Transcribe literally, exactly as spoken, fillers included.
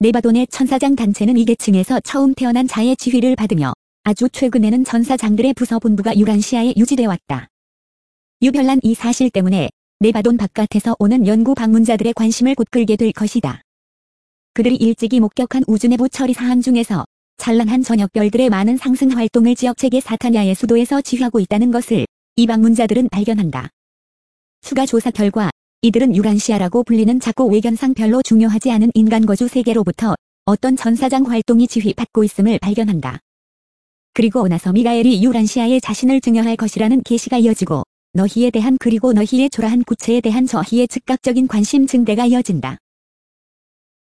네바돈의 천사장 단체는 이 계층에서 처음 태어난 자의 지휘를 받으며 아주 최근에는 전사장들의 부서 본부가 유란시아에 유지돼 왔다. 유별난 이 사실 때문에 네바돈 바깥에서 오는 연구 방문자들의 관심을 곧 끌게 될 것이다. 그들이 일찍이 목격한 우주내부 처리 사항 중에서 찬란한 저녁별들의 많은 상승 활동을 지역체계 사타냐의 수도에서 지휘하고 있다는 것을 이 방문자들은 발견한다. 추가 조사 결과 이들은 유란시아라고 불리는 작고 외견상 별로 중요하지 않은 인간 거주 세계로부터 어떤 전사장 활동이 지휘받고 있음을 발견한다. 그리고 나서 미가엘이 유란시아에 자신을 증여할 것이라는 계시가 이어지고 너희에 대한 그리고 너희의 초라한 구체에 대한 저희의 즉각적인 관심 증대가 이어진다.